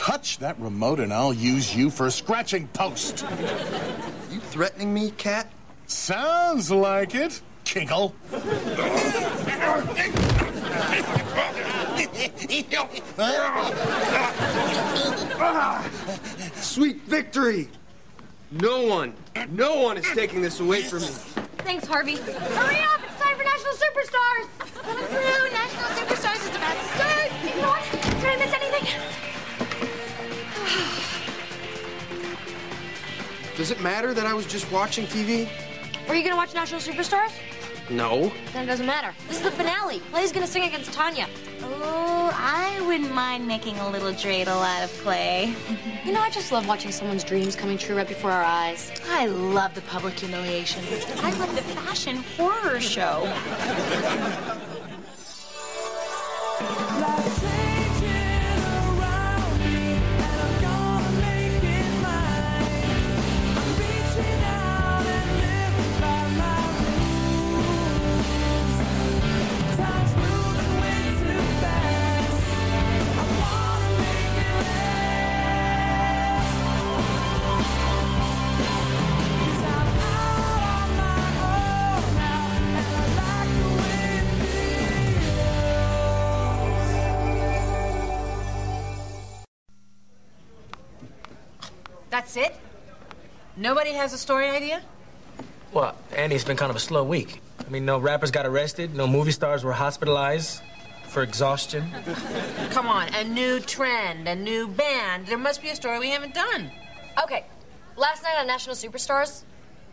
touch that remote and I'll use you for a scratching post. You threatening me, Cat? Sounds like it, Kinkle. Sweet victory! No one is taking this away from me. Thanks, Harvey. Hurry up! It's time for National Superstars! Coming through! National Superstars is about to start! You know what? Did I miss anything? Does it matter that I was just watching TV? Were you gonna watch National Superstars? No. Then it doesn't matter. This is the finale. Clay's gonna sing against Tanya. Oh, I wouldn't mind making a little dreidel out of Clay. You know, I just love watching someone's dreams coming true right before our eyes. I love the public humiliation. I love the fashion horror show. That's it? Nobody has a story idea? Well, Andy, it's been kind of a slow week. I mean, no rappers got arrested, no movie stars were hospitalized for exhaustion. Come on, a new trend, a new band. There must be a story we haven't done. Okay, last night on National Superstars,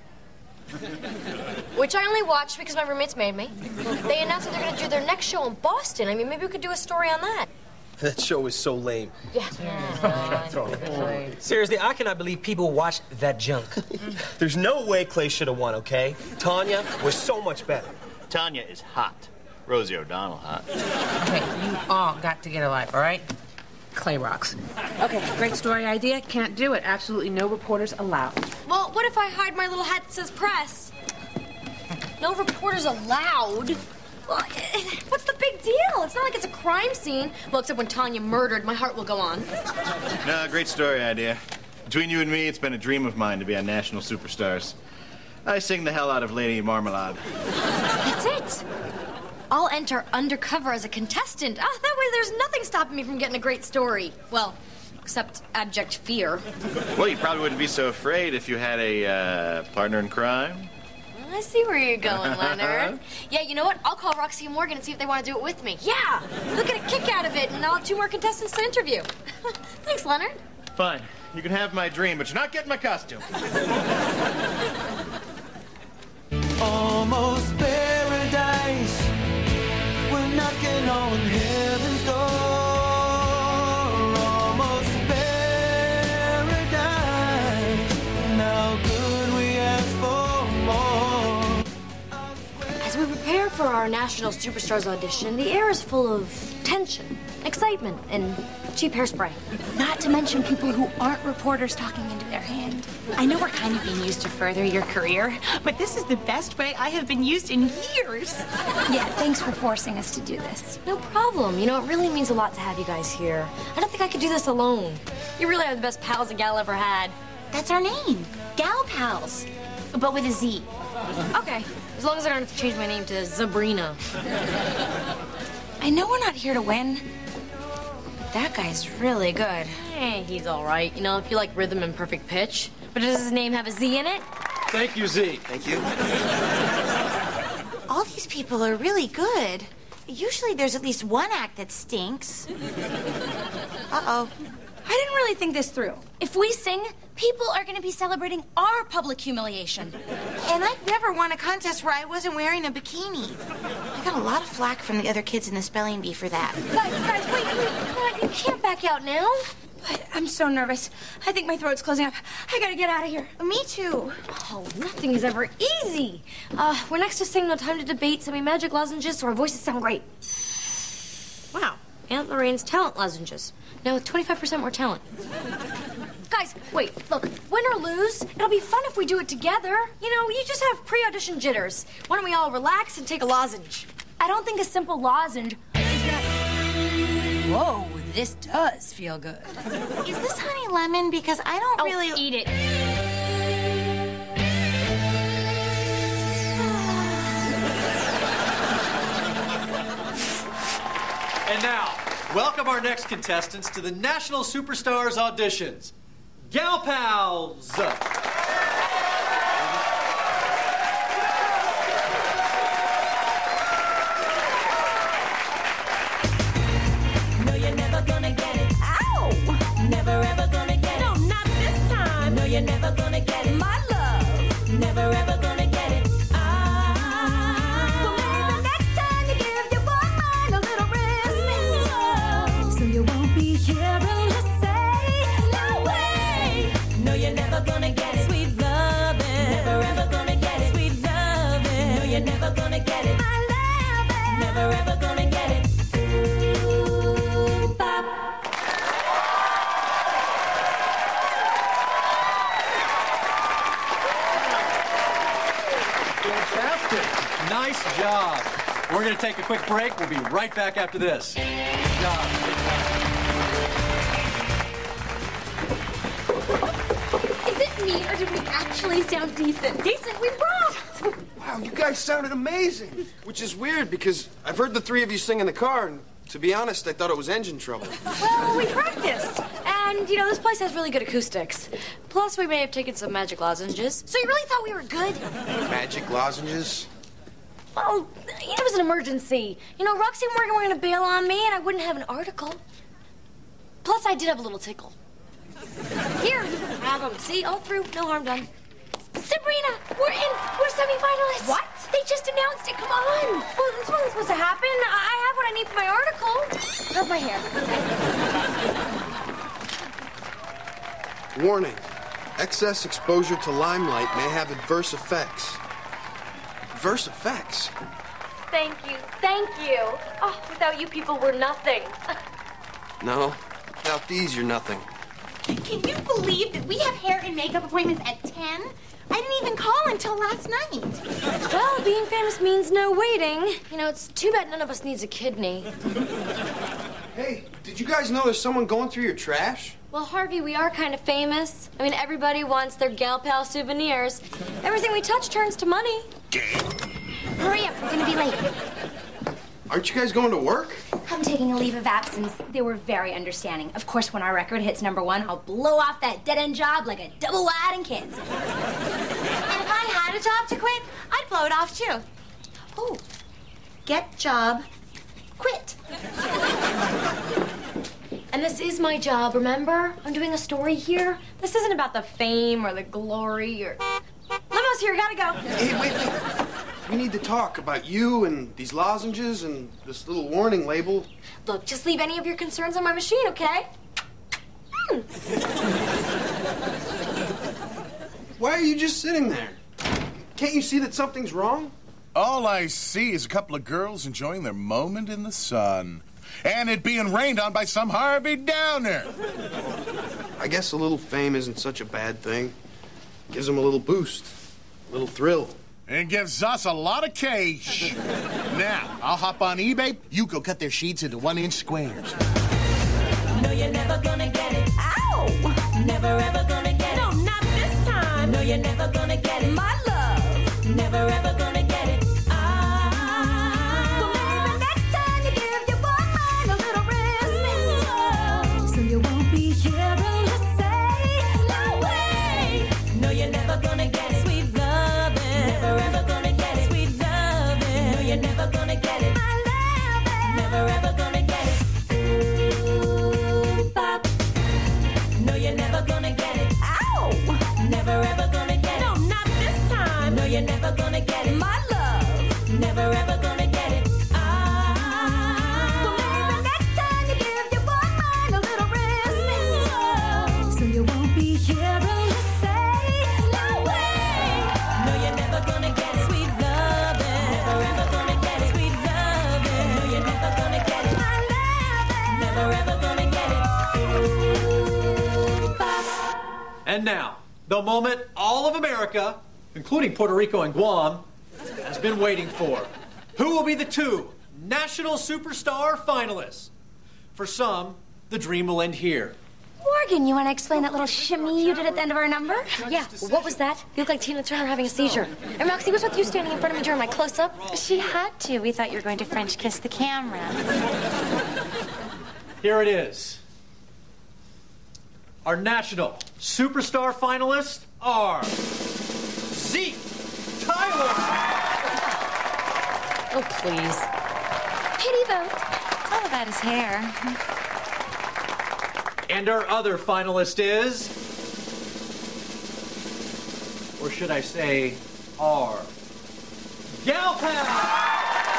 which I only watched because my roommates made me, they announced that they're going to do their next show in Boston. I mean, maybe we could do a story on that. That show is so lame. Yeah. Seriously, I cannot believe people watch that junk. There's no way Clay should have won, okay? Tanya was so much better. Tanya is hot. Rosie O'Donnell hot. Okay, you all got to get a life, all right? Clay rocks. Okay, great story idea. Can't do it. Absolutely no reporters allowed. Well, what if I hide my little hat that says press? No reporters allowed? Well, what's the big deal? It's not like it's a crime scene. Well, except when Tanya murdered, my heart will go on. No, great story idea. Between you and me, it's been a dream of mine to be on National Superstars. I sing the hell out of Lady Marmalade. That's it. I'll enter undercover as a contestant. Oh, that way there's nothing stopping me from getting a great story. Well, except abject fear. Well, you probably wouldn't be so afraid if you had a partner in crime. I see where you're going, Leonard. Yeah, you know what? I'll call Roxy and Morgan and see if they want to do it with me. Yeah! They'll get a kick out of it, and I'll have 2 more contestants to interview. Thanks, Leonard. Fine. You can have my dream, but you're not getting my costume. Almost paradise. We're knocking on heaven's door. Almost paradise. Now could we ask for more? As we prepare for our National Superstars audition, the air is full of tension, excitement, and cheap hairspray. Not to mention people who aren't reporters talking into their hand. I know we're kind of being used to further your career, but this is the best way I have been used in years. Yeah, thanks for forcing us to do this. No problem. You know, it really means a lot to have you guys here. I don't think I could do this alone. You really are the best pals a gal ever had. That's our name. Gal Pals. But with a Z. Okay, as long as I don't have to change my name to Sabrina. I know we're not here to win. That guy's really good. Eh, he's all right. You know, if you like rhythm and perfect pitch. But does his name have a Z in it? Thank you, Z. Thank you. All these people are really good. Usually there's at least one act that stinks. Uh-oh. I didn't really think this through. If we sing, people are going to be celebrating our public humiliation. And I've never won a contest where I wasn't wearing a bikini. I got a lot of flack from the other kids in the spelling bee for that. Guys, wait, come on, you can't back out now. I'm so nervous. I think my throat's closing up. I gotta get out of here. Me too. Oh, nothing is ever easy. We're next to sing No Time to Debate, some magic lozenges so our voices sound great. Wow, Aunt Lorraine's talent lozenges. Now with 25% more talent. Guys, wait, look, win or lose, it'll be fun if we do it together. You know, you just have pre-audition jitters. Why don't we all relax and take a lozenge? I don't think a simple lozenge is gonna... Whoa, this does feel good. Is this honey lemon? Because I don't really... eat it. And now, welcome our next contestants to the National Superstars auditions. Gal Pals! No, you're never gonna get it. Ow! Never ever gonna get it. No, not this time. No, you're never gonna get it. My love. Never ever gonna get it. So maybe the next time you give your boy mine a little respect. So you won't be hearing her say, no way. No, you're never gonna get it. Sweet loving. Never ever gonna get it. Sweet loving. No, you're never gonna get it. My loving. Never ever gonna get it. Fantastic. Nice job. We're going to take a quick break. We'll be right back after this. Good job. Is it me, or did we actually sound decent? Decent, we rocked! Wow, you guys sounded amazing. Which is weird because I've heard the three of you sing in the car, and to be honest, I thought it was engine trouble. Well, we practiced. And, you know, this place has really good acoustics. Plus, we may have taken some magic lozenges. So you really thought we were good? Magic lozenges? Well, it was an emergency. You know, Roxy and Morgan were going to bail on me, and I wouldn't have an article. Plus, I did have a little tickle. Here, you can have them. See, all through, no harm done. Sabrina, we're in. We're semifinalists. What? They just announced it. Come on. Well, this wasn't supposed to happen. I have what I need for my article. Rub my hair. Warning. Excess exposure to limelight may have adverse effects. Adverse effects? Thank you. Thank you. Oh, without you people, we're nothing. No. Without these, you're nothing. Can you believe that we have hair and makeup appointments at 10? I didn't even call until last night. Well, being famous means no waiting. You know, it's too bad none of us needs a kidney. Hey, did you guys know there's someone going through your trash? Well, Harvey, we are kind of famous. I mean, everybody wants their Gal Pal souvenirs. Everything we touch turns to money. Hurry up, we're gonna be late. Aren't you guys going to work? I'm taking a leave of absence. They were very understanding. Of course, when our record hits #1, I'll blow off that dead-end job like a double wide in Kansas. And if I had a job to quit, I'd blow it off too. Oh, get job, quit. And this is my job, remember? I'm doing a story here. This isn't about the fame or the glory or... Limo's here, gotta go. Hey, wait. We need to talk about you and these lozenges and this little warning label. Look, just leave any of your concerns on my machine, okay? Why are you just sitting there? Can't you see that something's wrong? All I see is a couple of girls enjoying their moment in the sun. And it being rained on by some Harvey Downer. I guess a little fame isn't such a bad thing. Gives them a little boost, a little thrill. And gives us a lot of cash. Now, I'll hop on eBay. You go cut their sheets into 1-inch squares. No, you're never gonna get it. Ow! Never ever gonna get it. No, not this time. No, you're never gonna get it. My love. Never ever gonna get it. So maybe the next time you give your boy mine a little respect. So you won't be hearing her say, no way. No, you're never gonna get it. Sweet loving. Never ever gonna get it. Sweet loving. No, you're never gonna get it. My loving. Never ever gonna get it. No, you're never gonna get it. Ow! Never ever gonna get it. No, not this time. No, you're never gonna get it. My love. Never ever gonna get it. So maybe the next time you give your boy mine a little respect. So you won't be hearing her say, no way. No, you're never gonna get it. Sweet loving. Never ever gonna get it. Sweet loving. No, you're never gonna get it. My loving. Never ever gonna get it. And now, the moment all of America, including Puerto Rico and Guam, has been waiting for. Who will be the two National Superstar finalists? For some, the dream will end here. Morgan, you want to explain that little shimmy you did at the end of our number? Yeah, well, what was that? You look like Tina Turner having a seizure. And Roxy, what's with you standing in front of me during my close-up? She had to. We thought you were going to French kiss the camera. Here it is. Our national superstar finalists are Zeke, Tyler. Oh, please. Pity vote. It's all about his hair. And our other finalist is, or should I say, our Gal Pal.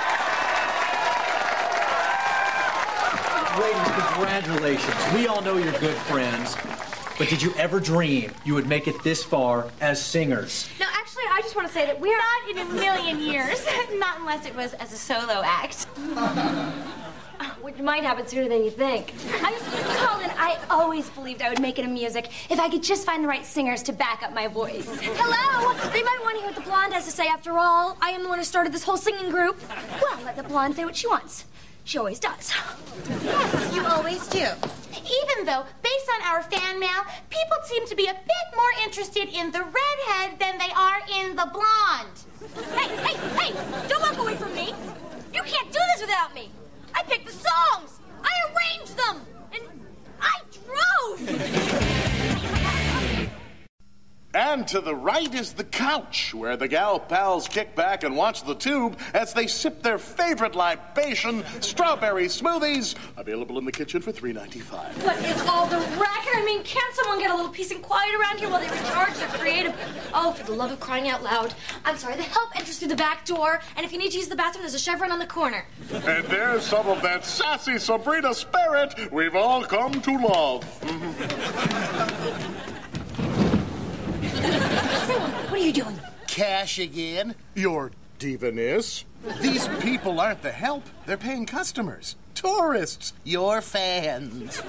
Ladies, congratulations. We all know you're good friends, but did you ever dream you would make it this far as singers? No, actually, I just want to say that we're Not in a million years. Not unless it was as a solo act. Which might happen sooner than you think. I just called and I always believed I would make it in music if I could just find the right singers to back up my voice. Hello! They might want to hear what the blonde has to say. After all, I am the one who started this whole singing group. Well, let the blonde say what she wants. She always does. Yes, you always do. Even though, based on our fan mail, people seem to be a bit more interested in the redhead than they are in the blonde. Hey! Don't walk away from me! You can't do this without me! I picked the songs! I arranged them! And I drove! And to the right is the couch, where the gal pals kick back and watch the tube as they sip their favorite libation, strawberry smoothies, available in the kitchen for $3.95. What is all the racket? I mean, can't someone get a little peace and quiet around here while they recharge their creative... Oh, for the love of crying out loud. I'm sorry, the help enters through the back door, and if you need to use the bathroom, there's a chevron on the corner. And there's some of that sassy Sabrina spirit we've all come to love. What are you doing? Cash again? Your divaness. These people aren't the help. They're paying customers. Tourists. Your fans.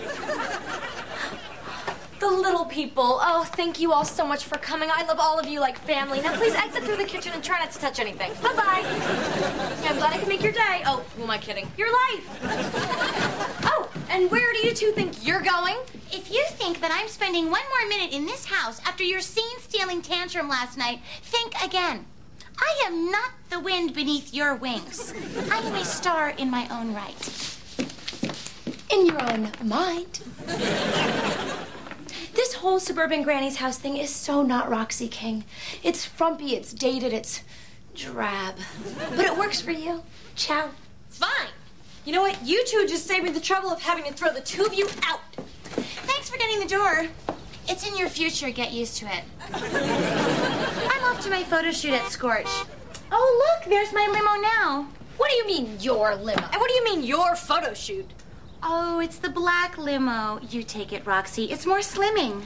The little people. Oh, thank you all so much for coming. I love all of you like family. Now please exit through the kitchen and try not to touch anything. Bye-bye. Yeah, I'm glad I could make your day. Oh, who am I kidding? Your life. Oh, and where do you two think you're going? If you think that I'm spending one more minute in this house after your scene-stealing tantrum last night, think again. I am not the wind beneath your wings. I am a star in my own right. In your own mind. This whole suburban granny's house thing is so not Roxy King. It's frumpy, it's dated, it's drab. But it works for you. Ciao. Fine. You know what? You two just saved me the trouble of having to throw the two of you out. Thanks for getting the door. It's in your future. Get used to it. I'm off to my photo shoot at Scorch. Oh, look, there's my limo now. What do you mean, your limo? And what do you mean, your photo shoot? Oh, it's the black limo. You take it, Roxy. It's more slimming.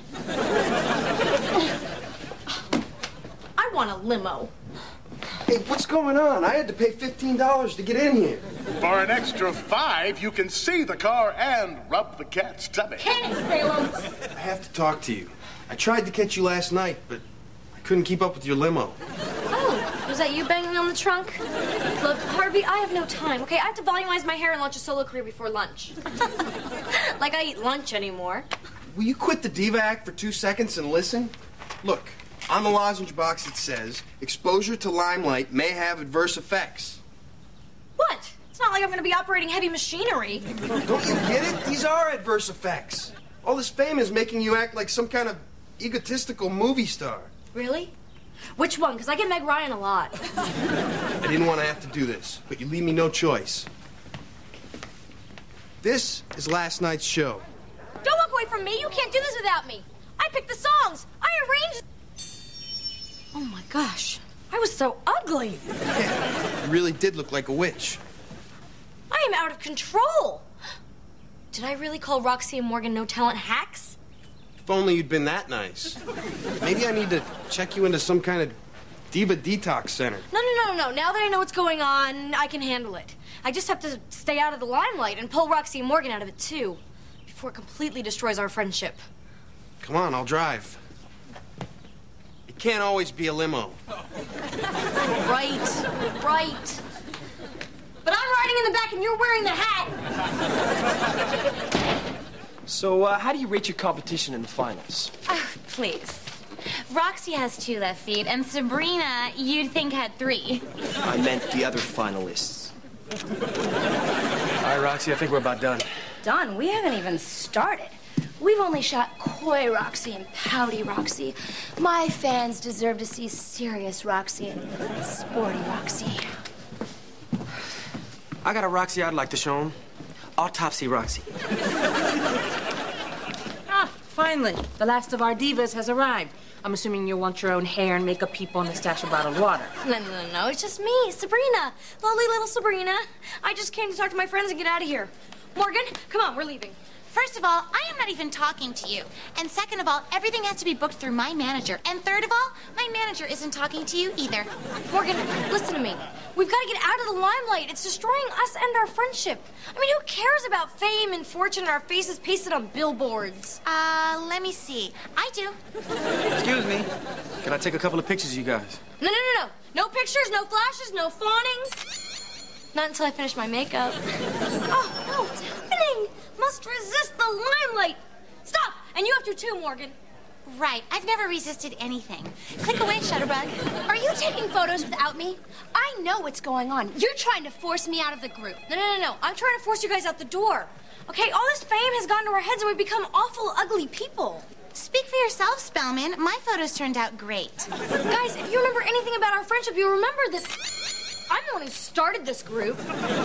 I want a limo. Hey, what's going on? I had to pay $15 to get in here. For an extra $5, you can see the car and rub the cat's tummy. Kenny Salem. I have to talk to you. I tried to catch you last night, but I couldn't keep up with your limo. Oh, was that you banging on the trunk? Look, Harvey, I have no time, okay? I have to volumize my hair and launch a solo career before lunch. Like I eat lunch anymore. Will you quit the diva act for 2 seconds and listen? Look, on the lozenge box it says, exposure to limelight may have adverse effects. What? It's not like I'm going to be operating heavy machinery. Don't you get it? These are adverse effects. All this fame is making you act like some kind of egotistical movie star. Really? Which one? Because I get Meg Ryan a lot. I didn't want to have to do this, but you leave me no choice. This is last night's show. Don't walk away from me. You can't do this without me. I picked the songs. I arranged... Oh, my gosh. I was so ugly. Yeah, you really did look like a witch. I am out of control. Did I really call Roxy and Morgan no-talent hacks? If only you'd been that nice. Maybe I need to check you into some kind of diva detox center. No. Now that I know what's going on, I can handle it. I just have to stay out of the limelight and pull Roxy and Morgan out of it, too, before it completely destroys our friendship. Come on, I'll drive. It can't always be a limo. Right. But I'm riding in the back and you're wearing the hat. So, how do you rate your competition in the finals? Please. Roxy has 2 left feet, and Sabrina, you'd think, had 3. I meant the other finalists. All right, Roxy, I think we're about done. Done? We haven't even started. We've only shot coy Roxy and pouty Roxy. My fans deserve to see serious Roxy and sporty Roxy. I got a Roxy I'd like to show him. Autopsy Roxy. Ah, finally. The last of our divas has arrived. I'm assuming you want your own hair and makeup people and a stash of bottled water. No. It's just me, Sabrina. Lovely little Sabrina. I just came to talk to my friends and get out of here. Morgan, come on, we're leaving. First of all, I am not even talking to you. And second of all, everything has to be booked through my manager. And third of all, my manager isn't talking to you either. Morgan, listen to me. We've got to get out of the limelight. It's destroying us and our friendship. I mean, who cares about fame and fortune and our faces pasted on billboards? Let me see. I do. Excuse me. Can I take a couple of pictures of you guys? No. No pictures, no flashes, no fawning. Not until I finish my makeup. Oh, no, what's happening? Must resist the limelight. Stop! And you have to too, Morgan. Right. I've never resisted anything. Click away, Shutterbug. Are you taking photos without me? I know what's going on. You're trying to force me out of the group. No. I'm trying to force you guys out the door. Okay, all this fame has gone to our heads and we've become awful, ugly people. Speak for yourself, Spellman. My photos turned out great. Guys, if you remember anything about our friendship, you'll remember that I'm the one who started this group.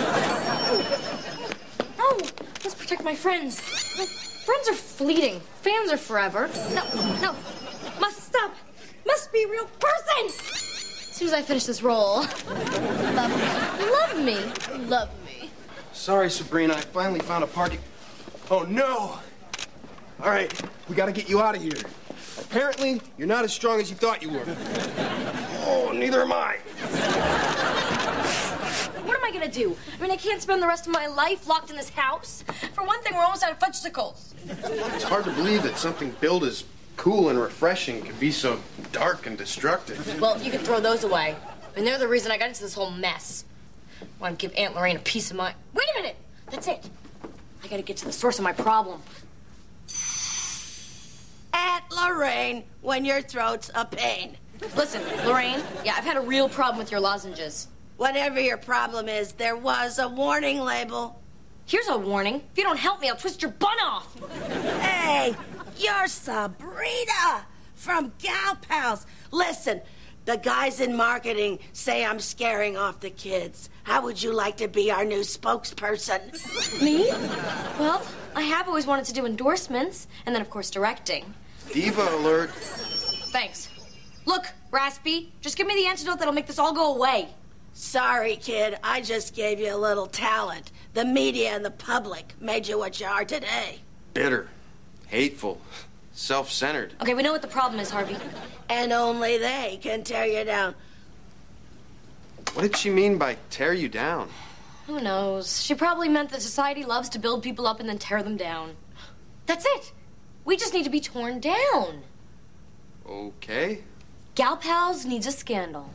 Oh, let's protect my friends. Friends are fleeting. Fans are forever. No. Must stop. Must be a real person. As soon as I finish this role. Love me. Sorry, Sabrina. I finally found a party. Oh, no. All right, we got to get you out of here. Apparently, you're not as strong as you thought you were. Oh, neither am I. What am I gonna do? I mean, I can't spend the rest of my life locked in this house. For one thing, we're almost out of fudgesicles. It's hard to believe that something billed as cool and refreshing could be so dark and destructive. Well, you can throw those away. And they're the reason I got into this whole mess. I want to give Aunt Lorraine a piece of mind. Wait a minute! That's it. I gotta get to the source of my problem. Aunt Lorraine, when your throat's a pain. Listen, Lorraine, yeah, I've had a real problem with your lozenges. Whatever your problem is, there was a warning label. Here's a warning. If you don't help me, I'll twist your bun off. Hey, you're Sabrina from Gal Pals. Listen, the guys in marketing say I'm scaring off the kids. How would you like to be our new spokesperson? Me? Well, I have always wanted to do endorsements, and then, of course, directing. Diva alert. Thanks. Look, Raspy, just give me the antidote that'll make this all go away. Sorry, kid. I just gave you a little talent. The media and the public made you what you are today. Bitter, hateful, self-centered. Okay, we know what the problem is, Harvey. And only they can tear you down. What did she mean by tear you down? Who knows? She probably meant that society loves to build people up and then tear them down. That's it. We just need to be torn down. Okay. Gal Pals needs a scandal.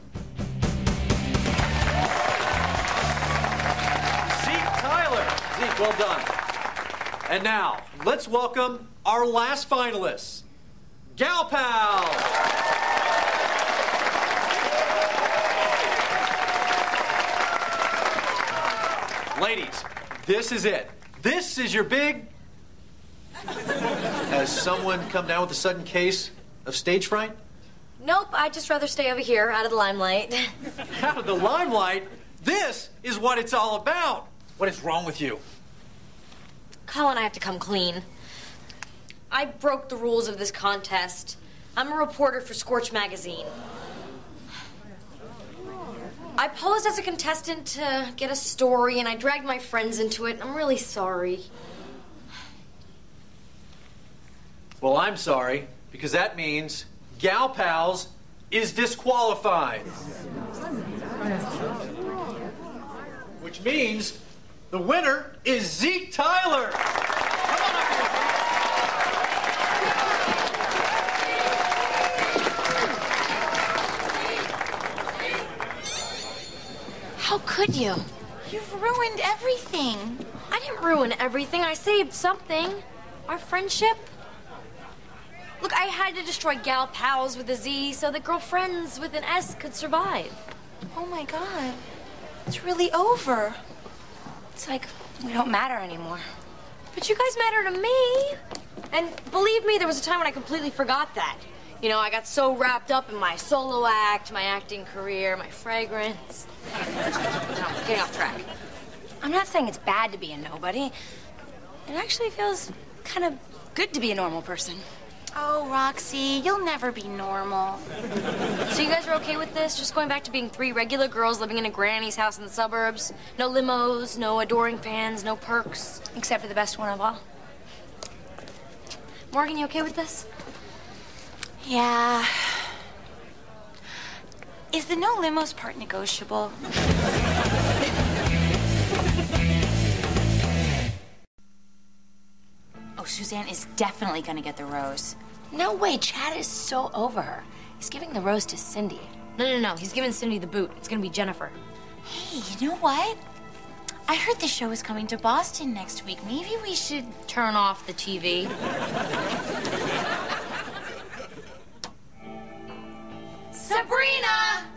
Zeke Tyler. Zeke, well done. And now, let's welcome our last finalists, Gal Pals. Ladies, this is it. This is your big... Has someone come down with a sudden case of stage fright? Nope, I'd just rather stay over here, out of the limelight. Out of the limelight? This is what it's all about. What is wrong with you? Colin, I have to come clean. I broke the rules of this contest. I'm a reporter for Scorch Magazine. I posed as a contestant to get a story, and I dragged my friends into it. I'm really sorry. Well, I'm sorry, because that means Gal Pals is disqualified. Which means the winner is Zeke Tyler. How could you? You've ruined everything. I didn't ruin everything. I saved something. Our friendship? Look, I had to destroy gal pals with a Z so that girlfriends with an S could survive. Oh my God. It's really over. It's like we don't matter anymore. But you guys matter to me. And believe me, there was a time when I completely forgot that. You know, I got so wrapped up in my solo act, my acting career, my fragrance. No, getting off track. I'm not saying it's bad to be a nobody. It actually feels kind of good to be a normal person. Oh, Roxy, you'll never be normal. So you guys are okay with this? Just going back to being 3 regular girls living in a granny's house in the suburbs? No limos, no adoring fans, no perks? Except for the best one of all. Morgan, you okay with this? Yeah. Is the no limos part negotiable? Oh, Suzanne is definitely gonna get the rose. No way, Chad is so over her. He's giving the rose to Cindy. No, he's giving Cindy the boot. It's gonna be Jennifer. Hey, you know what? I heard the show is coming to Boston next week. Maybe we should turn off the TV. Sabrina!